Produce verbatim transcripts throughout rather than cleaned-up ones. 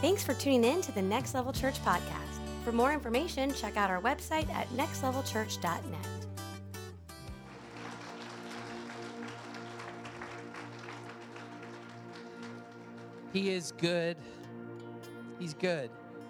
Thanks for tuning in to the Next Level Church podcast. For more information, check out our website at next level church dot net. He is good. He's good.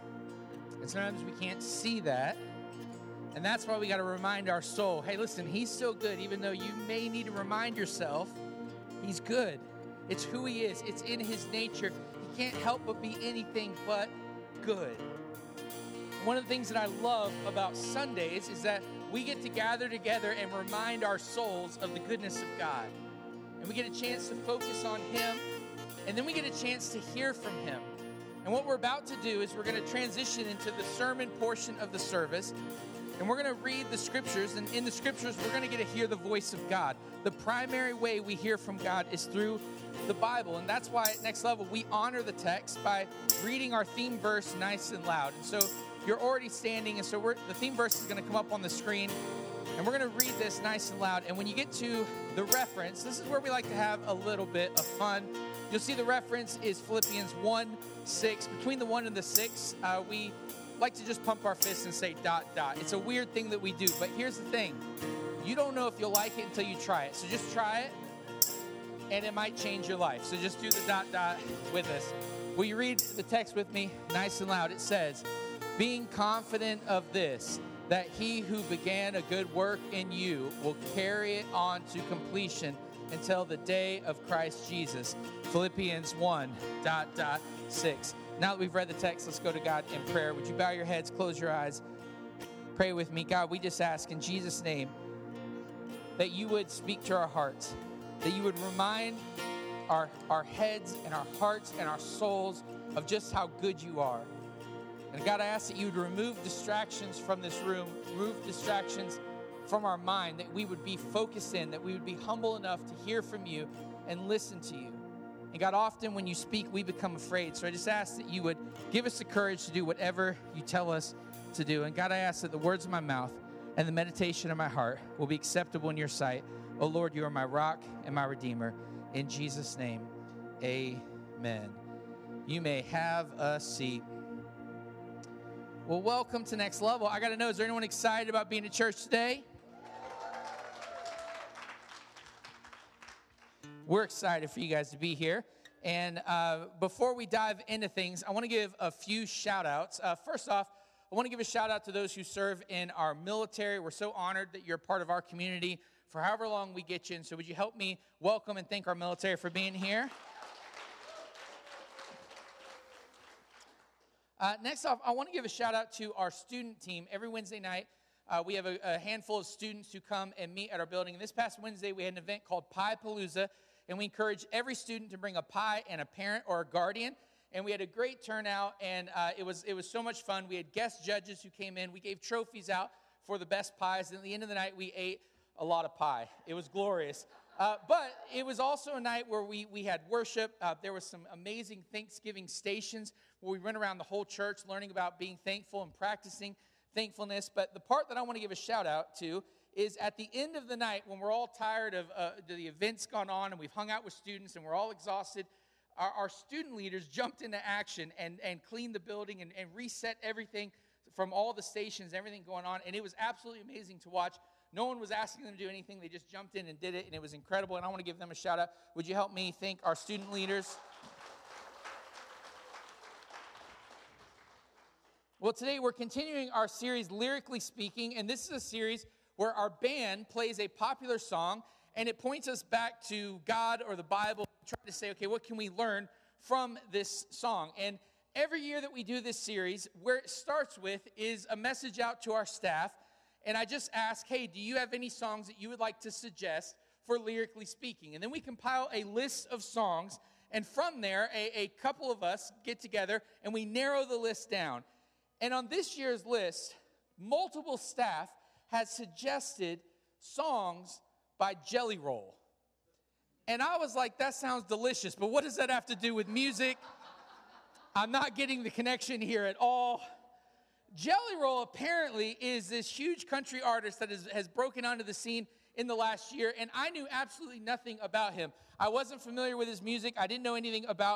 And sometimes we can't see that. And that's why we got to remind our soul, hey, listen, he's so good, even though you may need to remind yourself, he's good. It's who he is. It's in his nature. He can't help but be anything but good. One of the things that I love about Sundays is that we get to gather together and remind our souls of the goodness of God. And we get a chance to focus on him, and then we get a chance to hear from him. And what we're about to do is we're going to transition into the sermon portion of the service, and we're going to read the scriptures, and in the scriptures, we're going to get to hear the voice of God. The primary way we hear from God is through the Bible, and that's why at Next Level, we honor the text by reading our theme verse nice and loud. And so you're already standing, and so we're, the theme verse is going to come up on the screen, and we're going to read this nice and loud. And when you get to the reference, this is where we like to have a little bit of fun. You'll see the reference is Philippians one six. Between the one and the six, uh, we like to just pump our fists and say dot, dot. It's a weird thing that we do, but here's the thing. You don't know if you'll like it until you try it. So just try it, and it might change your life. So just do the dot, dot with us. Will you read the text with me nice and loud? It says, being confident of this, that he who began a good work in you will carry it on to completion until the day of Christ Jesus. Philippians one, dot, dot, six. Now that we've read the text, let's go to God in prayer. Would you bow your heads, close your eyes, pray with me. God, we just ask in Jesus' name that you would speak to our hearts, that you would remind our, our heads and our hearts and our souls of just how good you are. And God, I ask that you would remove distractions from this room, remove distractions from our mind, that we would be focused in, that we would be humble enough to hear from you and listen to you. And God, often when you speak, we become afraid. So I just ask that you would give us the courage to do whatever you tell us to do. And God, I ask that the words of my mouth and the meditation of my heart will be acceptable in your sight. Oh Lord, you are my rock and my redeemer. In Jesus' name, amen. You may have a seat. Well, welcome to Next Level. I got to know, is there anyone excited about being at church today? We're excited for you guys to be here. And uh, before we dive into things, I want to give a few shout outs. Uh, first off, I want to give a shout out to those who serve in our military. We're so honored that you're part of our community for however long we get you in. So would you help me welcome and thank our military for being here? Uh, next off, I want to give a shout out to our student team. Every Wednesday night, uh, we have a, a handful of students who come and meet at our building. And this past Wednesday, we had an event called Pie Palooza, and we encourage every student to bring a pie and a parent or a guardian. And we had a great turnout, and uh, it was it was so much fun. We had guest judges who came in. We gave trophies out for the best pies. And at the end of the night, we ate a lot of pie. It was glorious. Uh, but it was also a night where we, we had worship. Uh, there was some amazing Thanksgiving stations where we went around the whole church learning about being thankful and practicing thankfulness. But the part that I want to give a shout out to is at the end of the night when we're all tired of uh, the events gone on and we've hung out with students and we're all exhausted, our, our student leaders jumped into action and, and cleaned the building and, and reset everything from all the stations, everything going on. And it was absolutely amazing to watch. No one was asking them to do anything. They just jumped in and did it, and it was incredible. And I want to give them a shout out. Would you help me thank our student leaders? Well, today we're continuing our series, Lyrically Speaking, and this is a series where our band plays a popular song, and it points us back to God or the Bible, trying to say, okay, what can we learn from this song? And every year that we do this series, where it starts with is a message out to our staff. And I just ask, hey, do you have any songs that you would like to suggest for Lyrically Speaking? And then we compile a list of songs, and from there, a, a couple of us get together, and we narrow the list down. And on this year's list, multiple staff has suggested songs by Jelly Roll. And I was like, that sounds delicious, but what does that have to do with music? I'm not getting the connection here at all. Jelly Roll apparently is this huge country artist that is, has broken onto the scene in the last year, and I knew absolutely nothing about him. I wasn't familiar with his music. I didn't know anything about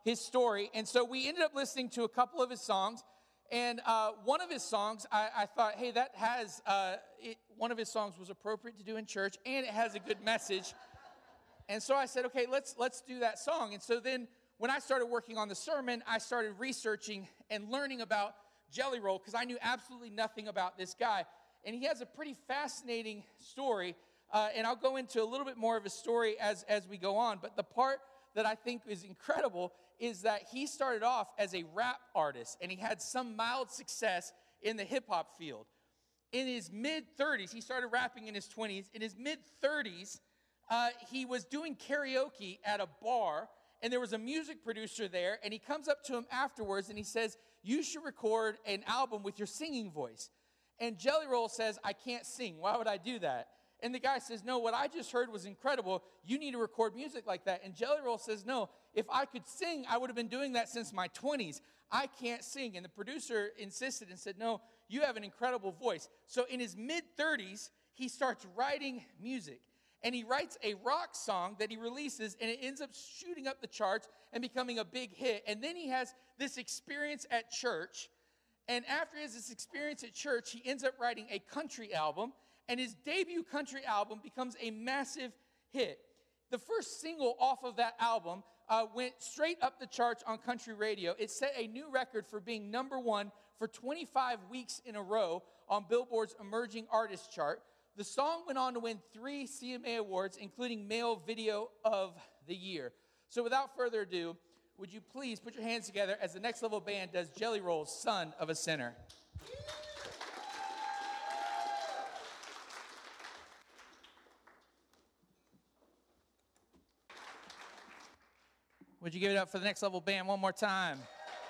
his story. And so we ended up listening to a couple of his songs. And uh, one of his songs, I, I thought, hey, that has, uh, it, one of his songs was appropriate to do in church, and it has a good message. And so I said, okay, let's let's do that song. And so then when I started working on the sermon, I started researching and learning about Jelly Roll, because I knew absolutely nothing about this guy. And he has a pretty fascinating story, uh, and I'll go into a little bit more of his story as, as we go on. But the part that I think is incredible is that he started off as a rap artist, and he had some mild success in the hip-hop field. In his mid-thirties, he started rapping in his twenties. In his mid-thirties, uh, he was doing karaoke at a bar, and there was a music producer there, and he comes up to him afterwards, and he says, you should record an album with your singing voice. And Jelly Roll says, I can't sing. Why would I do that? And the guy says, no, what I just heard was incredible. You need to record music like that. And Jelly Roll says, no, if I could sing, I would have been doing that since my twenties. I can't sing. And the producer insisted and said, no, you have an incredible voice. So in his mid-thirties, he starts writing music. And he writes a rock song that he releases, and it ends up shooting up the charts and becoming a big hit. And then he has this experience at church. And after he has this experience at church, he ends up writing a country album. And his debut country album becomes a massive hit. The first single off of that album uh, went straight up the charts on country radio. It set a new record for being number one for twenty-five weeks in a row on Billboard's Emerging Artist chart. The song went on to win three C M A awards, including Male Video of the Year. So without further ado, would you please put your hands together as the Next Level Band does Jelly Roll's Son of a Sinner. Would you give it up for the Next Level Band one more time?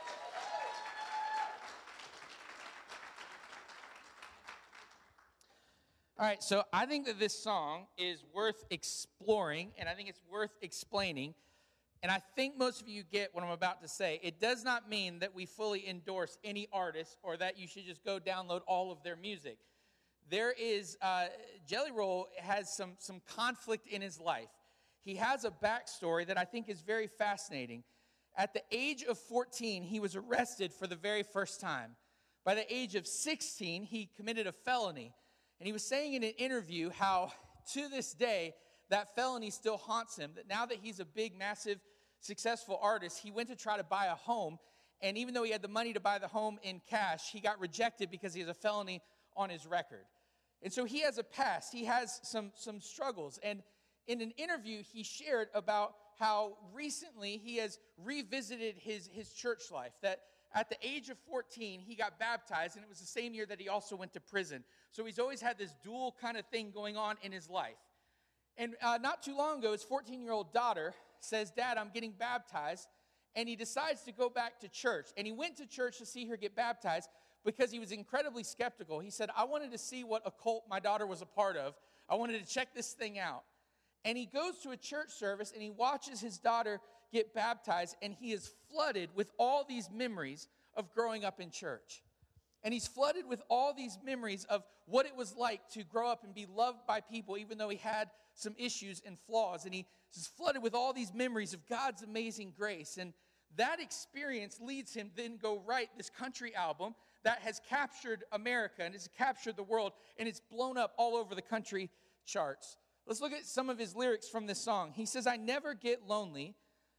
All right, so I think that this song is worth exploring, and I think it's worth explaining. And I think most of you get what I'm about to say. It does not mean that we fully endorse any artist or that you should just go download all of their music. There is, uh, Jelly Roll has some, some conflict in his life. He has a backstory that I think is very fascinating. At the age of fourteen, he was arrested for the very first time. By the age of sixteen, he committed a felony. And he was saying in an interview how, to this day, that felony still haunts him. That now that he's a big, massive, successful artist, he went to try to buy a home. And even though he had the money to buy the home in cash, he got rejected because he has a felony on his record. And so he has a past. He has some, some struggles. And in an interview, he shared about how recently he has revisited his, his church life. That at the age of fourteen, he got baptized, and it was the same year that he also went to prison. So he's always had this dual kind of thing going on in his life. And uh, not too long ago, his fourteen-year-old daughter says, Dad, I'm getting baptized. And he decides to go back to church. And he went to church to see her get baptized because he was incredibly skeptical. He said, I wanted to see what a cult my daughter was a part of. I wanted to check this thing out. And he goes to a church service, and he watches his daughter get baptized, and he is flooded with all these memories of growing up in church. And he's flooded with all these memories of what it was like to grow up and be loved by people, even though he had some issues and flaws. And he's flooded with all these memories of God's amazing grace. And that experience leads him then go write this country album that has captured America and has captured the world, and it's blown up all over the country charts. Let's look at some of his lyrics from this song. He says, I never get lonely.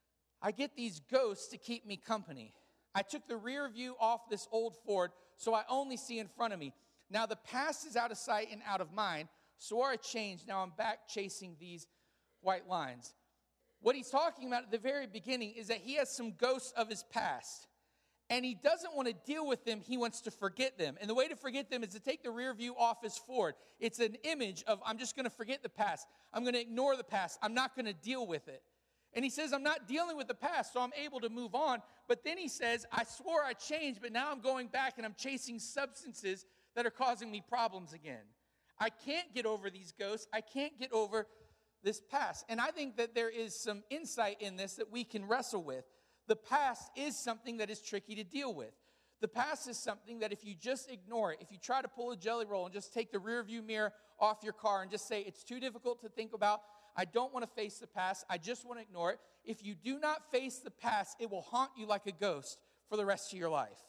I get these ghosts to keep me company. I took the rear view off this old Ford, so I only see in front of me. Now the past is out of sight and out of mind, so I changed. Now I'm back chasing these white lines. What he's talking about at the very beginning is that he has some ghosts of his past. And he doesn't want to deal with them. He wants to forget them. And the way to forget them is to take the rear view off his Ford. It's an image of, I'm just going to forget the past. I'm going to ignore the past. I'm not going to deal with it. And he says, I'm not dealing with the past, so I'm able to move on. But then he says, I swore I changed, but now I'm going back and I'm chasing substances that are causing me problems again. I can't get over these ghosts. I can't get over this past. And I think that there is some insight in this that we can wrestle with. The past is something that is tricky to deal with. The past is something that if you just ignore it, if you try to pull a Jelly Roll and just take the rear view mirror off your car and just say it's too difficult to think about, I don't want to face the past. I just want to ignore it. If you do not face the past, it will haunt you like a ghost for the rest of your life.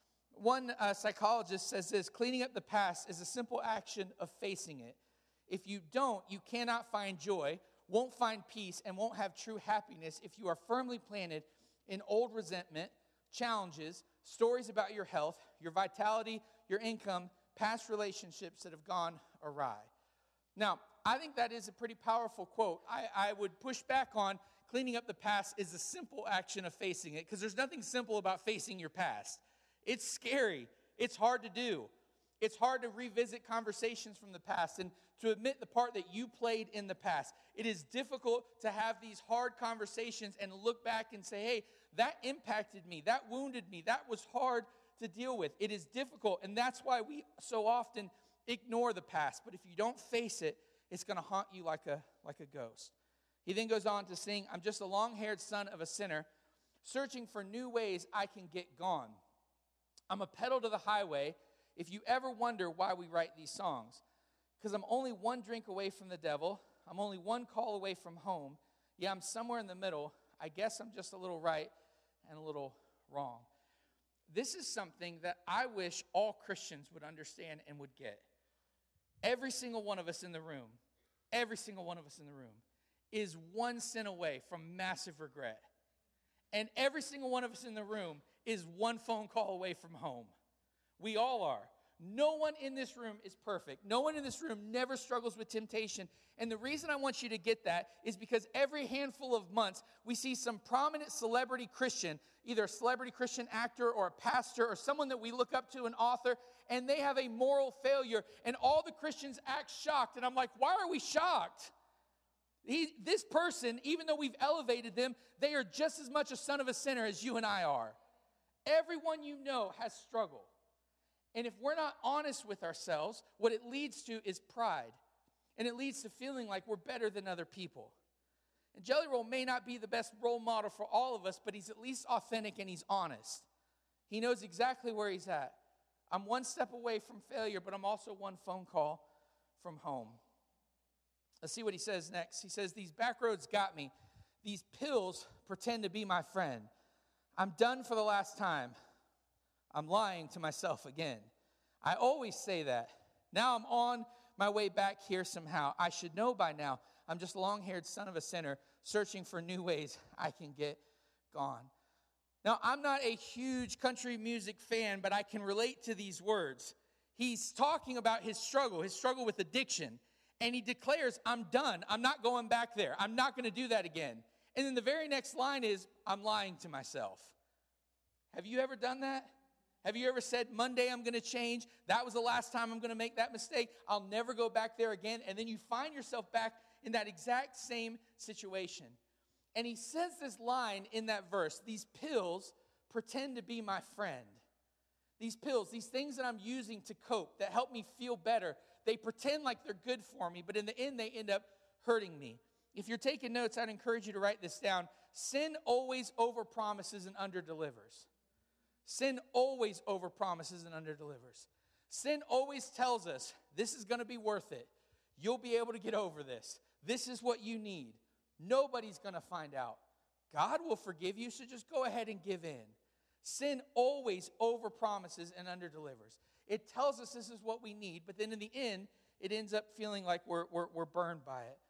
One uh, psychologist says this: cleaning up the past is a simple action of facing it. If you don't, you cannot find joy, won't find peace, and won't have true happiness if you are firmly planted in old resentment, challenges, stories about your health, your vitality, your income, past relationships that have gone awry. Now, I think that is a pretty powerful quote. I, I would push back on cleaning up the past is a simple action of facing it, because there's nothing simple about facing your past. It's scary. It's hard to do. It's hard to revisit conversations from the past and to admit the part that you played in the past. It is difficult to have these hard conversations and look back and say, hey, that impacted me, that wounded me, that was hard to deal with. It is difficult, and that's why we so often ignore the past. But if you don't face it, it's going to haunt you like a, like a ghost. He then goes on to sing, I'm just a long-haired son of a sinner, searching for new ways I can get gone. I'm a pedal to the highway, if you ever wonder why we write these songs. Because I'm only one drink away from the devil. I'm only one call away from home. Yeah, I'm somewhere in the middle. I guess I'm just a little right and a little wrong. This is something that I wish all Christians would understand and would get. Every single one of us in the room, every single one of us in the room is one sin away from massive regret. And every single one of us in the room is one phone call away from home. We all are. No one in this room is perfect. No one in this room never struggles with temptation. And the reason I want you to get that is because every handful of months, we see some prominent celebrity Christian, either a celebrity Christian actor or a pastor or someone that we look up to, an author, and they have a moral failure. And all the Christians act shocked. And I'm like, why are we shocked? He, this person, even though we've elevated them, they are just as much a son of a sinner as you and I are. Everyone you know has struggled. And if we're not honest with ourselves, what it leads to is pride. And it leads to feeling like we're better than other people. And Jelly Roll may not be the best role model for all of us, but he's at least authentic and he's honest. He knows exactly where he's at. I'm one step away from failure, but I'm also one phone call from home. Let's see what he says next. He says, these back roads got me. These pills pretend to be my friend. I'm done for the last time. I'm lying to myself again. I always say that. Now I'm on my way back here somehow. I should know by now. I'm just a long-haired son of a sinner searching for new ways I can get gone. Now, I'm not a huge country music fan, but I can relate to these words. He's talking about his struggle, his struggle with addiction. And he declares, I'm done. I'm not going back there. I'm not going to do that again. And then the very next line is, I'm lying to myself. Have you ever done that? Have you ever said, Monday I'm going to change? That was the last time I'm going to make that mistake. I'll never go back there again. And then you find yourself back in that exact same situation. And he says this line in that verse, these pills pretend to be my friend. These pills, these things that I'm using to cope, that help me feel better, they pretend like they're good for me, but in the end they end up hurting me. If you're taking notes, I'd encourage you to write this down. Sin always overpromises and underdelivers. Sin always overpromises and underdelivers. Sin always tells us, this is going to be worth it. You'll be able to get over this. This is what you need. Nobody's going to find out. God will forgive you, so just go ahead and give in. Sin always overpromises and underdelivers. It tells us this is what we need, but then in the end, it ends up feeling like we're, we're, we're burned by it.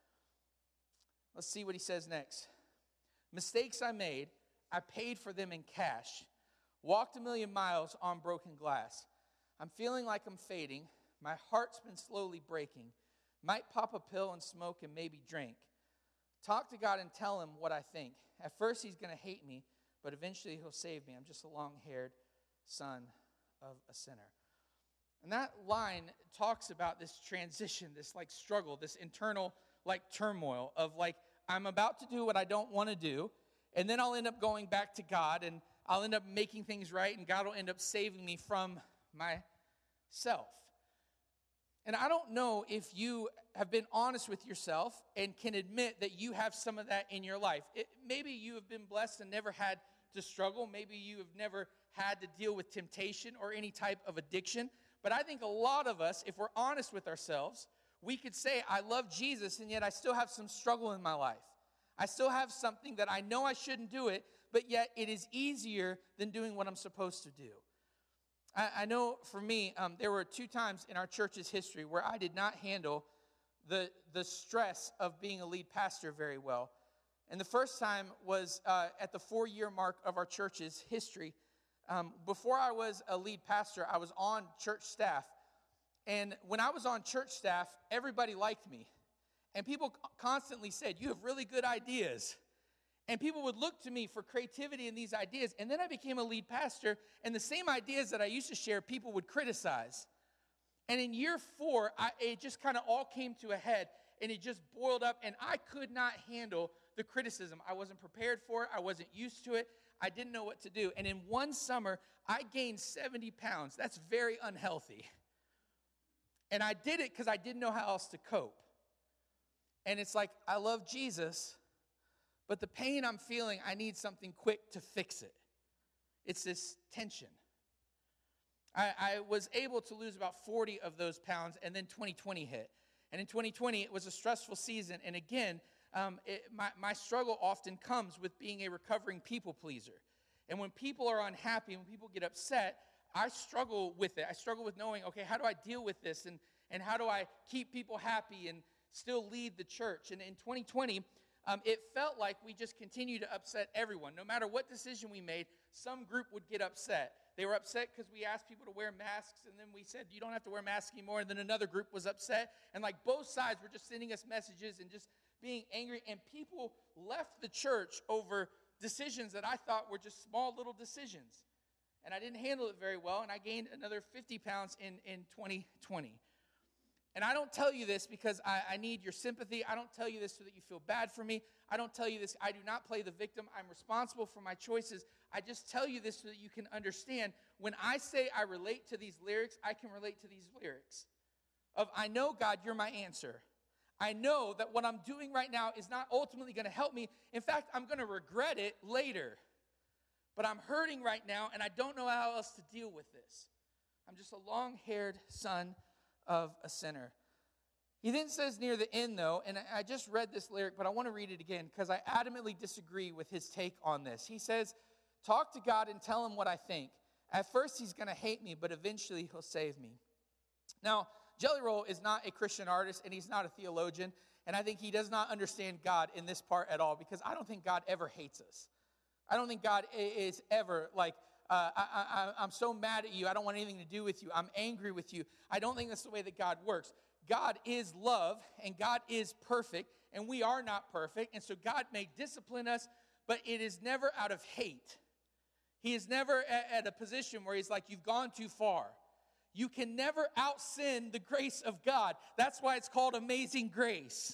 Let's see what he says next. Mistakes I made, I paid for them in cash. Walked a million miles on broken glass. I'm feeling like I'm fading. My heart's been slowly breaking. Might pop a pill and smoke and maybe drink. Talk to God and tell him what I think. At first he's going to hate me, but eventually he'll save me. I'm just a long-haired son of a sinner. And that line talks about this transition, this like struggle, this internal like turmoil of like, I'm about to do what I don't want to do, and then I'll end up going back to God, and I'll end up making things right, and God will end up saving me from myself. And I don't know if you have been honest with yourself and can admit that you have some of that in your life. It, maybe you have been blessed and never had to struggle. Maybe you have never had to deal with temptation or any type of addiction. But I think a lot of us, if we're honest with ourselves, We could say, I love Jesus, and yet I still have some struggle in my life. I still have something that I know I shouldn't do it, but yet it is easier than doing what I'm supposed to do. I, I know for me, um, there were two times in our church's history where I did not handle the, the stress of being a lead pastor very well. And the first time was uh, at the four-year mark of our church's history. Um, before I was a lead pastor, I was on church staff. And when I was on church staff, everybody liked me. And people constantly said, you have really good ideas. And people would look to me for creativity in these ideas. And then I became a lead pastor, and the same ideas that I used to share, people would criticize. And in year four, I, it just kind of all came to a head, and it just boiled up, and I could not handle the criticism. I wasn't prepared for it. I wasn't used to it. I didn't know what to do. And in one summer, I gained seventy pounds. That's very unhealthy. And I did it because I didn't know how else to cope. And it's like, I love Jesus, but the pain I'm feeling, I need something quick to fix it. It's this tension. I, I was able to lose about forty of those pounds, and then twenty twenty hit. And in twenty twenty, it was a stressful season. And again, um, it, my, my struggle often comes with being a recovering people pleaser. And when people are unhappy, when people get upset, I struggle with it. I struggle with knowing, okay, how do I deal with this? And, and how do I keep people happy and still lead the church? And in twenty twenty, um, it felt like we just continued to upset everyone. No matter what decision we made, some group would get upset. They were upset because we asked people to wear masks, and then we said, you don't have to wear masks anymore. And then another group was upset. And like both sides were just sending us messages and just being angry. And people left the church over decisions that I thought were just small little decisions. And I didn't handle it very well, and I gained another fifty pounds in, in twenty twenty. And I don't tell you this because I, I need your sympathy. I don't tell you this so that you feel bad for me. I don't tell you this. I do not play the victim. I'm responsible for my choices. I just tell you this so that you can understand. When I say I relate to these lyrics, I can relate to these lyrics. Of, I know, God, you're my answer. I know that what I'm doing right now is not ultimately going to help me. In fact, I'm going to regret it later. But I'm hurting right now, and I don't know how else to deal with this. I'm just a long-haired son of a sinner. He then says near the end, though, and I just read this lyric, but I want to read it again because I adamantly disagree with his take on this. He says, talk to God and tell him what I think. At first, he's going to hate me, but eventually he'll save me. Now, Jelly Roll is not a Christian artist, and he's not a theologian, and I think he does not understand God in this part at all because I don't think God ever hates us. I don't think God is ever like, uh, I, I, I'm so mad at you, I don't want anything to do with you, I'm angry with you. I don't think that's the way that God works. God is love, and God is perfect, and we are not perfect, and so God may discipline us, but it is never out of hate. He is never at, at a position where he's like, you've gone too far. You can never out-sin the grace of God. That's why it's called amazing grace.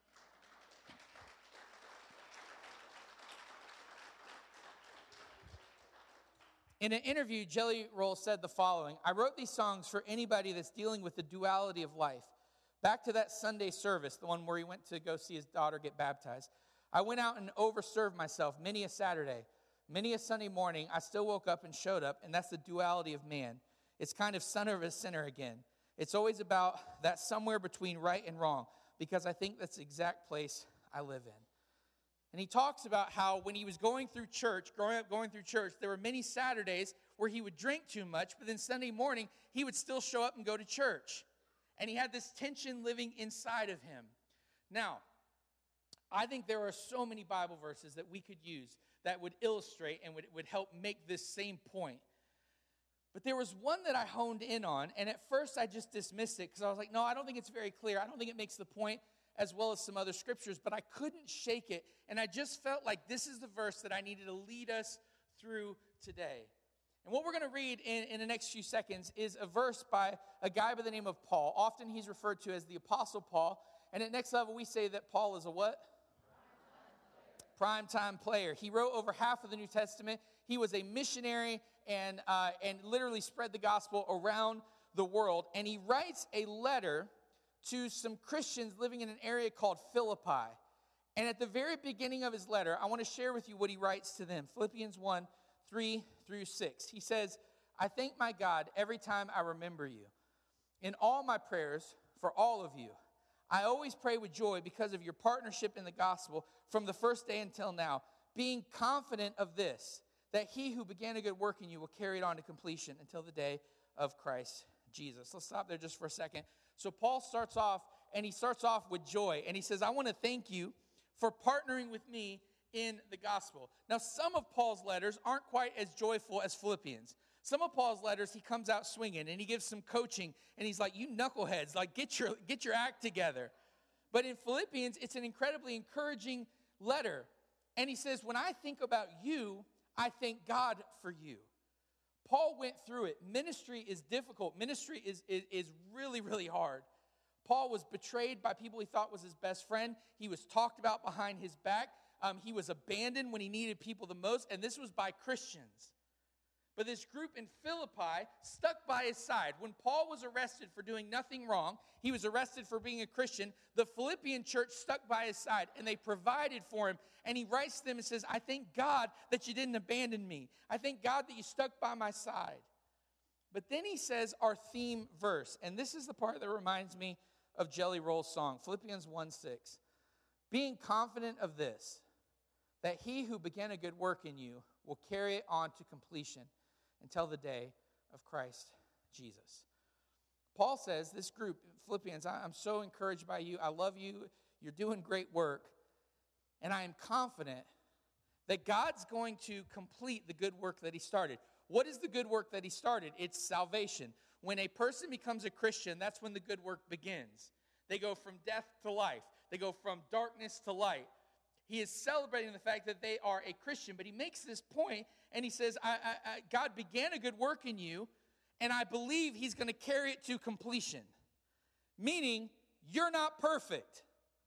In an interview, Jelly Roll said the following: I wrote these songs for anybody that's dealing with the duality of life. Back to that Sunday service, the one where he went to go see his daughter get baptized. I went out and overserved myself many a Saturday. Many a Sunday morning, I still woke up and showed up, and that's the duality of man. It's kind of son of a sinner again. It's always about that somewhere between right and wrong, because I think that's the exact place I live in. And he talks about how when he was going through church, growing up going through church, there were many Saturdays where he would drink too much, but then Sunday morning, he would still show up and go to church. And he had this tension living inside of him. Now, I think there are so many Bible verses that we could use that would illustrate and would, would help make this same point. But there was one that I honed in on, and at first I just dismissed it because I was like, no, I don't think it's very clear. I don't think it makes the point, as well as some other scriptures, but I couldn't shake it, and I just felt like this is the verse that I needed to lead us through today. And what we're going to read in, in the next few seconds is a verse by a guy by the name of Paul. Often he's referred to as the Apostle Paul, and at Next Level we say that Paul is a what? Primetime player. He wrote over half of the New Testament. He was a missionary and uh, and literally spread the gospel around the world, and he writes a letter to some Christians living in an area called Philippi. And at the very beginning of his letter, I want to share with you what he writes to them. Philippians one, three through six. He says, I thank my God every time I remember you. In all my prayers for all of you, I always pray with joy because of your partnership in the gospel from the first day until now, being confident of this, that he who began a good work in you will carry it on to completion until the day of Christ Jesus. Let's stop there just for a second. So Paul starts off, and he starts off with joy, and he says, I want to thank you for partnering with me in the gospel. Now, some of Paul's letters aren't quite as joyful as Philippians. Some of Paul's letters, he comes out swinging, and he gives some coaching, and he's like, you knuckleheads, like get your, get your act together. But in Philippians, it's an incredibly encouraging letter. And he says, when I think about you, I thank God for you. Paul went through it. Ministry is difficult. Ministry is, is, is really, really hard. Paul was betrayed by people he thought was his best friend. He was talked about behind his back. Um, he was abandoned when he needed people the most, and this was by Christians. But this group in Philippi stuck by his side. When Paul was arrested for doing nothing wrong, he was arrested for being a Christian, the Philippian church stuck by his side, and they provided for him. And he writes to them and says, I thank God that you didn't abandon me. I thank God that you stuck by my side. But then he says our theme verse, and this is the part that reminds me of Jelly Roll's song, Philippians one six. Being confident of this, that he who began a good work in you will carry it on to completion until the day of Christ Jesus. Paul says, this group, Philippians, I'm so encouraged by you. I love you. You're doing great work. And I am confident that God's going to complete the good work that he started. What is the good work that he started? It's salvation. When a person becomes a Christian, that's when the good work begins. They go from death to life. They go from darkness to light. He is celebrating the fact that they are a Christian, but he makes this point, and he says, I, I, I, God began a good work in you, and I believe he's going to carry it to completion. Meaning, you're not perfect.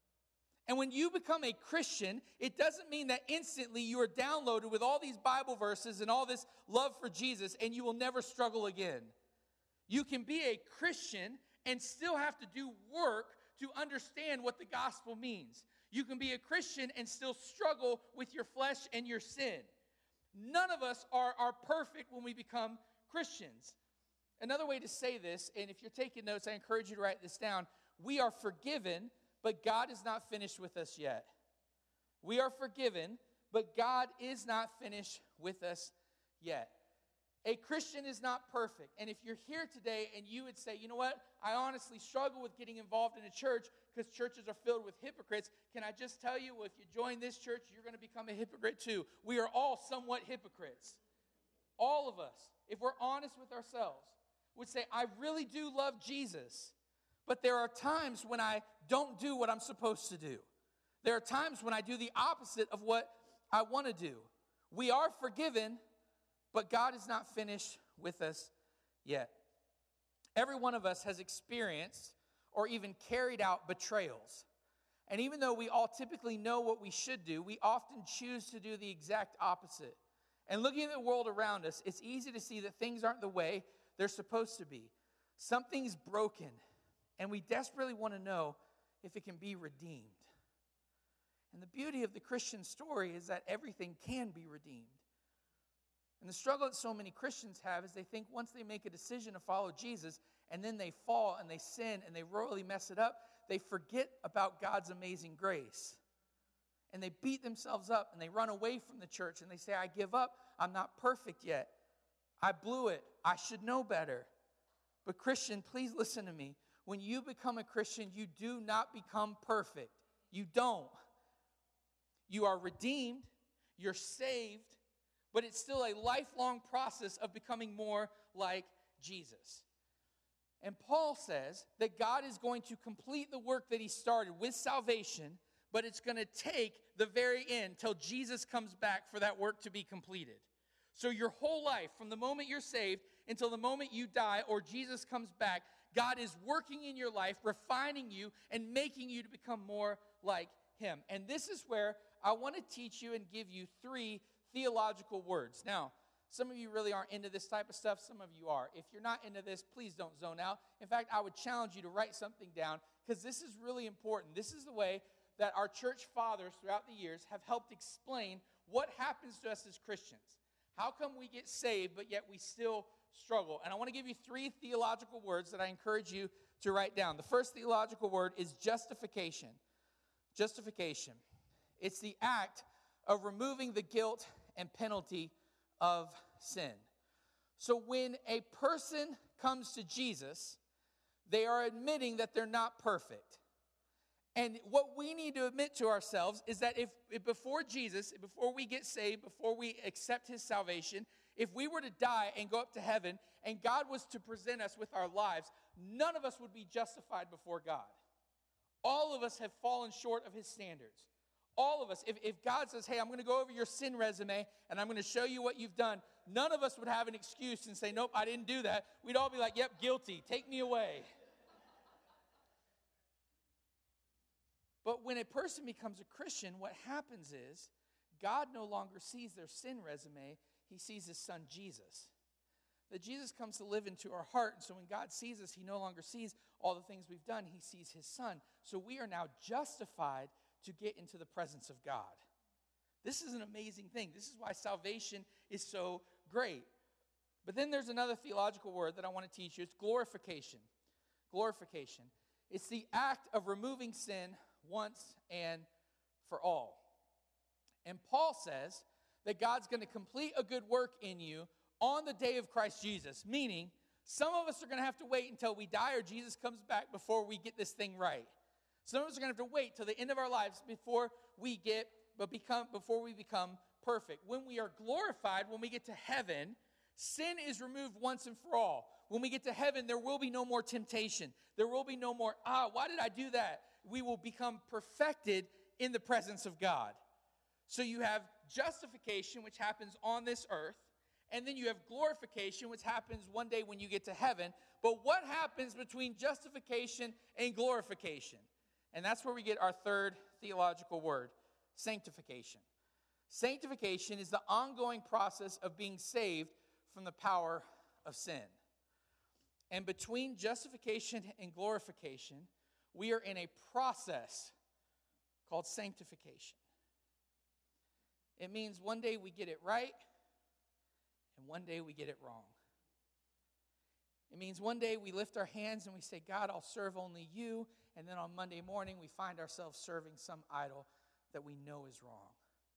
And when you become a Christian, it doesn't mean that instantly you are downloaded with all these Bible verses and all this love for Jesus, and you will never struggle again. You can be a Christian and still have to do work to understand what the gospel means. You can be a Christian and still struggle with your flesh and your sin. None of us are, are perfect when we become Christians. Another way to say this, and if you're taking notes, I encourage you to write this down. We are forgiven, but God is not finished with us yet. We are forgiven, but God is not finished with us yet. A Christian is not perfect. And if you're here today and you would say, you know what, I honestly struggle with getting involved in a church because churches are filled with hypocrites, can I just tell you, well, if you join this church, you're going to become a hypocrite too. We are all somewhat hypocrites. All of us, if we're honest with ourselves, would say, I really do love Jesus, but there are times when I don't do what I'm supposed to do. There are times when I do the opposite of what I want to do. We are forgiven, but God is not finished with us yet. Every one of us has experienced or even carried out betrayals. And even though we all typically know what we should do, we often choose to do the exact opposite. And looking at the world around us, it's easy to see that things aren't the way they're supposed to be. Something's broken, and we desperately want to know if it can be redeemed. And the beauty of the Christian story is that everything can be redeemed. And the struggle that so many Christians have is they think once they make a decision to follow Jesus and then they fall and they sin and they royally mess it up, they forget about God's amazing grace. And they beat themselves up and they run away from the church and they say, I give up. I'm not perfect yet. I blew it. I should know better. But Christian, please listen to me. When you become a Christian, you do not become perfect. You don't. You are redeemed. You're saved. But it's still a lifelong process of becoming more like Jesus. And Paul says that God is going to complete the work that he started with salvation, but it's going to take the very end till Jesus comes back for that work to be completed. So your whole life, from the moment you're saved until the moment you die or Jesus comes back, God is working in your life, refining you, and making you to become more like him. And this is where I want to teach you and give you three theological words. Now, some of you really aren't into this type of stuff. Some of you are. If you're not into this, please don't zone out. In fact, I would challenge you to write something down because this is really important. This is the way that our church fathers throughout the years have helped explain what happens to us as Christians. How come we get saved, but yet we still struggle? And I want to give you three theological words that I encourage you to write down. The first theological word is justification. Justification. It's the act of removing the guilt and penalty of sin. So when a person comes to Jesus, they are admitting that they're not perfect. And what we need to admit to ourselves is that if, if before Jesus, before we get saved, before we accept his salvation, if we were to die and go up to heaven and God was to present us with our lives, none of us would be justified before God. All of us have fallen short of his standards. All of us. If, if God says, hey, I'm going to go over your sin resume and I'm going to show you what you've done, none of us would have an excuse and say, nope, I didn't do that. We'd all be like, yep, guilty. Take me away. But when a person becomes a Christian, what happens is God no longer sees their sin resume. He sees his son, Jesus. That Jesus comes to live into our heart. And so when God sees us, he no longer sees all the things we've done. He sees his son. So we are now justified to get into the presence of God. This is an amazing thing. This is why salvation is so great. But then there's another theological word that I want to teach you. It's glorification. Glorification. It's the act of removing sin once and for all. And Paul says that God's going to complete a good work in you on the day of Christ Jesus, meaning some of us are going to have to wait until we die or Jesus comes back before we get this thing right. Some of us are going to have to wait till the end of our lives before we get, but become, before we become perfect. When we are glorified, when we get to heaven, sin is removed once and for all. When we get to heaven, there will be no more temptation. There will be no more, ah, why did I do that? We will become perfected in the presence of God. So you have justification, which happens on this earth, and then you have glorification, which happens one day when you get to heaven. But what happens between justification and glorification? And that's where we get our third theological word, sanctification. Sanctification is the ongoing process of being saved from the power of sin. And between justification and glorification, we are in a process called sanctification. It means one day we get it right, and one day we get it wrong. It means one day we lift our hands and we say, God, I'll serve only you. And then on Monday morning, we find ourselves serving some idol that we know is wrong.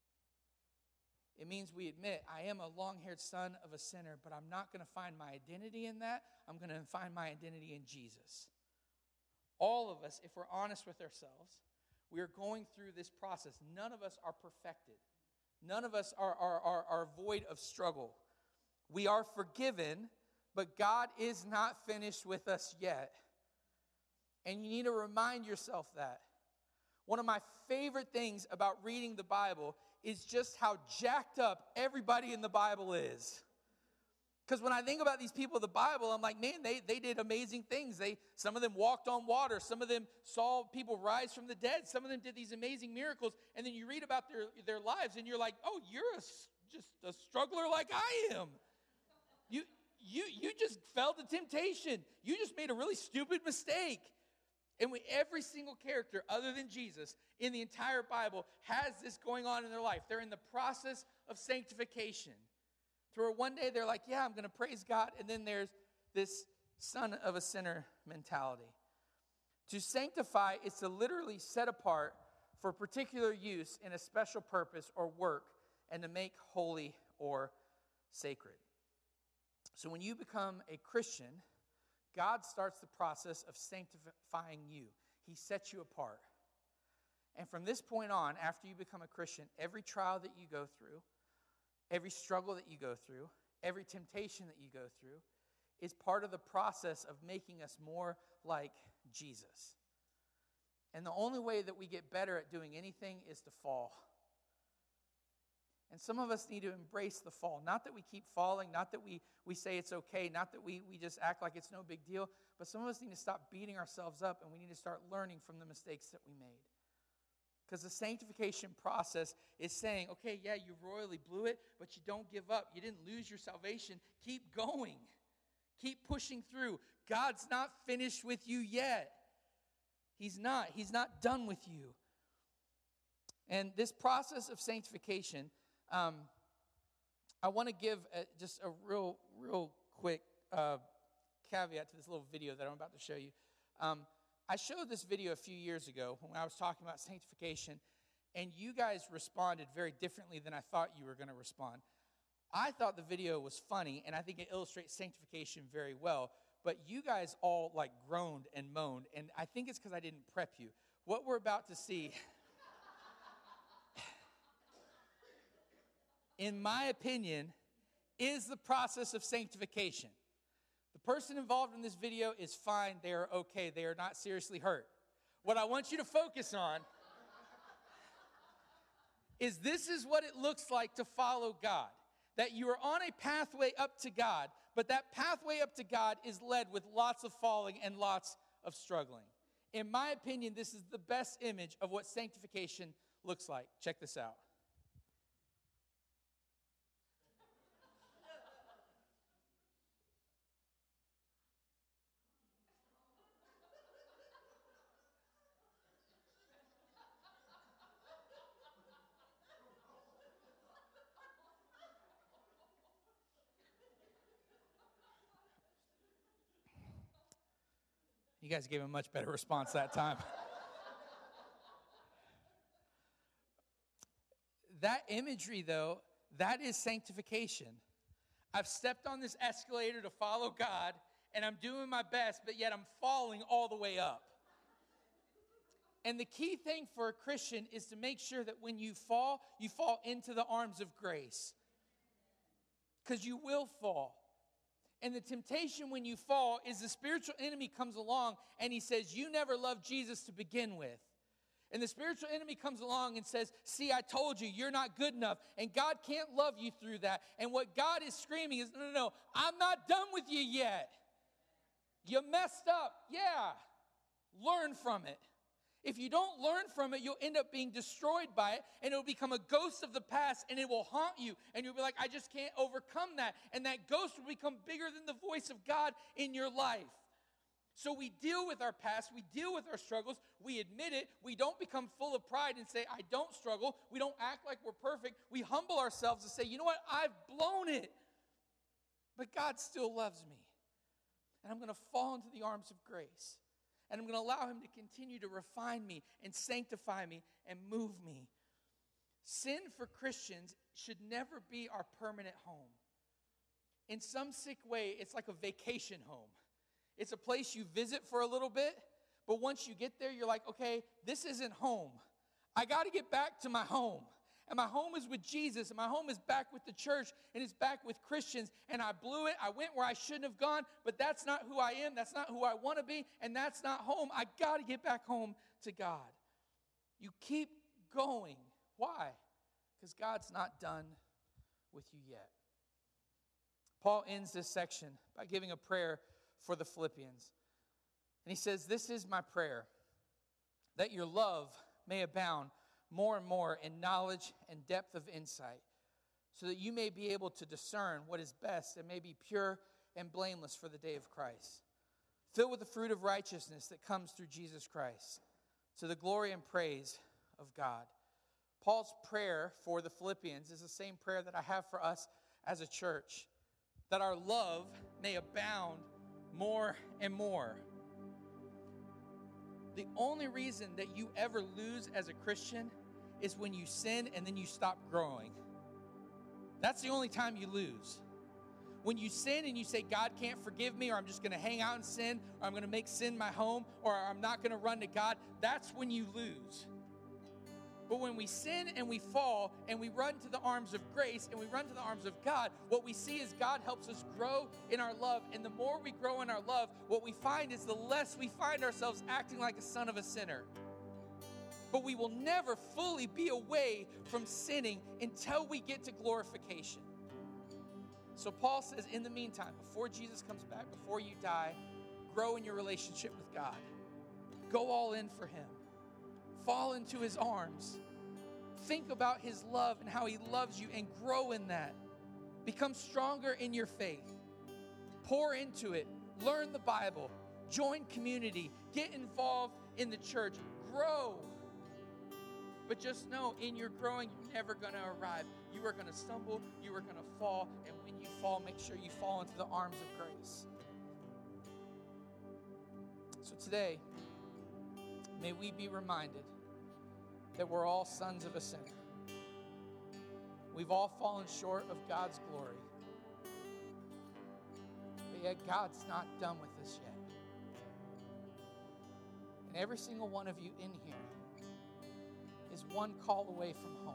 It means we admit, I am a long-haired son of a sinner, but I'm not going to find my identity in that. I'm going to find my identity in Jesus. All of us, if we're honest with ourselves, we are going through this process. None of us are perfected. None of us are, are, are, are void of struggle. We are forgiven, but God is not finished with us yet. And you need to remind yourself that. One of my favorite things about reading the Bible is just how jacked up everybody in the Bible is. Because when I think about these people in the Bible, I'm like, man, they, they did amazing things. They Some of them walked on water. Some of them saw people rise from the dead. Some of them did these amazing miracles. And then you read about their, their lives, and you're like, oh, you're a, just a struggler like I am. You, you, you just fell to temptation. You just made a really stupid mistake. And we, every single character other than Jesus in the entire Bible has this going on in their life. They're in the process of sanctification. To where one day they're like, yeah, I'm going to praise God. And then there's this son of a sinner mentality. To sanctify is to literally set apart for particular use in a special purpose or work and to make holy or sacred. So when you become a Christian, God starts the process of sanctifying you. He sets you apart. And from this point on, after you become a Christian, every trial that you go through, every struggle that you go through, every temptation that you go through is part of the process of making us more like Jesus. And the only way that we get better at doing anything is to fall. And some of us need to embrace the fall. Not that we keep falling, not that we, we say it's okay, not that we, we just act like it's no big deal, but some of us need to stop beating ourselves up and we need to start learning from the mistakes that we made. Because the sanctification process is saying, okay, yeah, you royally blew it, but you don't give up. You didn't lose your salvation. Keep going. Keep pushing through. God's not finished with you yet. He's not. He's not done with you. And this process of sanctification, um, I want to give a, just a real, real quick uh, caveat to this little video that I'm about to show you. Um, I showed this video a few years ago when I was talking about sanctification, and you guys responded very differently than I thought you were going to respond. I thought the video was funny, and I think it illustrates sanctification very well, but you guys all like groaned and moaned, and I think it's because I didn't prep you. What we're about to see, in my opinion, is the process of sanctification. The person involved in this video is fine. They are okay. They are not seriously hurt. What I want you to focus on is this is what it looks like to follow God. That you are on a pathway up to God, but that pathway up to God is led with lots of falling and lots of struggling. In my opinion, this is the best image of what sanctification looks like. Check this out. You guys gave a much better response that time. That imagery, though, that is sanctification. I've stepped on this escalator to follow God, and I'm doing my best, but yet I'm falling all the way up. And the key thing for a Christian is to make sure that when you fall, you fall into the arms of grace. Because you will fall. And the temptation when you fall is the spiritual enemy comes along and he says, you never loved Jesus to begin with. And the spiritual enemy comes along and says, see, I told you, you're not good enough. And God can't love you through that. And what God is screaming is, no, no, no, I'm not done with you yet. You messed up. Yeah. Learn from it. If you don't learn from it, you'll end up being destroyed by it, and it'll become a ghost of the past, and it will haunt you, and you'll be like, I just can't overcome that. And that ghost will become bigger than the voice of God in your life. So we deal with our past, we deal with our struggles, we admit it, we don't become full of pride and say, I don't struggle, we don't act like we're perfect, we humble ourselves and say, you know what, I've blown it, but God still loves me, and I'm going to fall into the arms of grace. And I'm going to allow him to continue to refine me and sanctify me and move me. Sin for Christians should never be our permanent home. In some sick way, it's like a vacation home. It's a place you visit for a little bit, but once you get there, you're like, okay, this isn't home. I got to get back to my home. And my home is with Jesus, and my home is back with the church, and it's back with Christians, and I blew it. I went where I shouldn't have gone, but that's not who I am. That's not who I want to be, and that's not home. I got to get back home to God. You keep going. Why? Because God's not done with you yet. Paul ends this section by giving a prayer for the Philippians. And he says, this is my prayer, that your love may abound more and more in knowledge and depth of insight, so that you may be able to discern what is best and may be pure and blameless for the day of Christ, filled with the fruit of righteousness that comes through Jesus Christ, to the glory and praise of God. Paul's prayer for the Philippians is the same prayer that I have for us as a church, that our love may abound more and more. The only reason that you ever lose as a Christian is when you sin and then you stop growing. That's the only time you lose. When you sin and you say, God can't forgive me, or I'm just going to hang out and sin, or I'm going to make sin my home, or I'm not going to run to God, that's when you lose. But when we sin and we fall and we run to the arms of grace and we run to the arms of God, what we see is God helps us grow in our love. And the more we grow in our love, what we find is the less we find ourselves acting like a son of a sinner. But we will never fully be away from sinning until we get to glorification. So Paul says, in the meantime, before Jesus comes back, before you die, grow in your relationship with God. Go all in for him. Fall into his arms. Think about his love and how he loves you, and grow in that. Become stronger in your faith. Pour into it. Learn the Bible. Join community. Get involved in the church. Grow. But just know, in your growing, you're never going to arrive. You are going to stumble. You are going to fall. And when you fall, make sure you fall into the arms of grace. So today, may we be reminded that we're all sons of a sinner. We've all fallen short of God's glory. But yet God's not done with us yet. And every single one of you in here is one call away from home.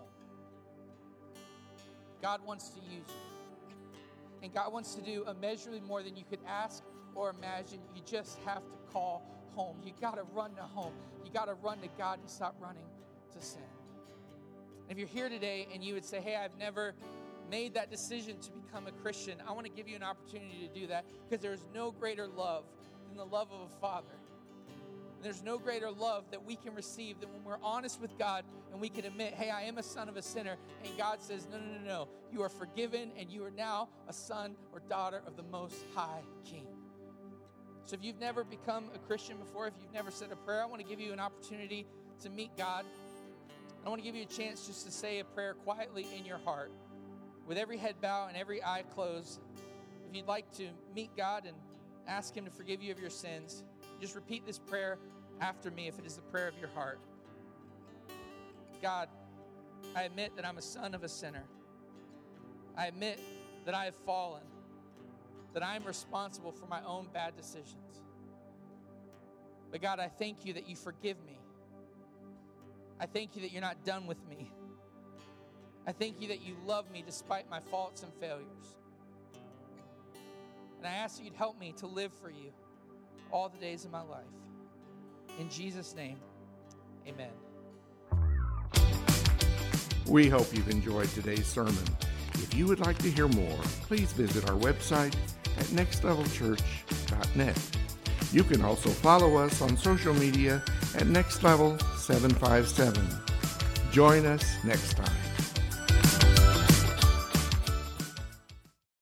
God wants to use you. And God wants to do immeasurably more than you could ask or imagine. You just have to call home. You got to run to home. You got to run to God and stop running to sin. And if you're here today and you would say, hey, I've never made that decision to become a Christian, I want to give you an opportunity to do that, because there's no greater love than the love of a father. And there's no greater love that we can receive than when we're honest with God and we can admit, hey, I am a son of a sinner. And God says, no, no, no, no. You are forgiven and you are now a son or daughter of the Most High King. So if you've never become a Christian before, if you've never said a prayer, I want to give you an opportunity to meet God. I want to give you a chance just to say a prayer quietly in your heart, with every head bowed and every eye closed. If you'd like to meet God and ask Him to forgive you of your sins, just repeat this prayer after me if it is the prayer of your heart. God, I admit that I'm a son of a sinner. I admit that I have fallen, that I am responsible for my own bad decisions. But God, I thank you that you forgive me. I thank you that you're not done with me. I thank you that you love me despite my faults and failures. And I ask that you'd help me to live for you all the days of my life. In Jesus' name, amen. We hope you've enjoyed today's sermon. If you would like to hear more, please visit our website at next level church dot net. You can also follow us on social media at next level seven five seven. Join us next time.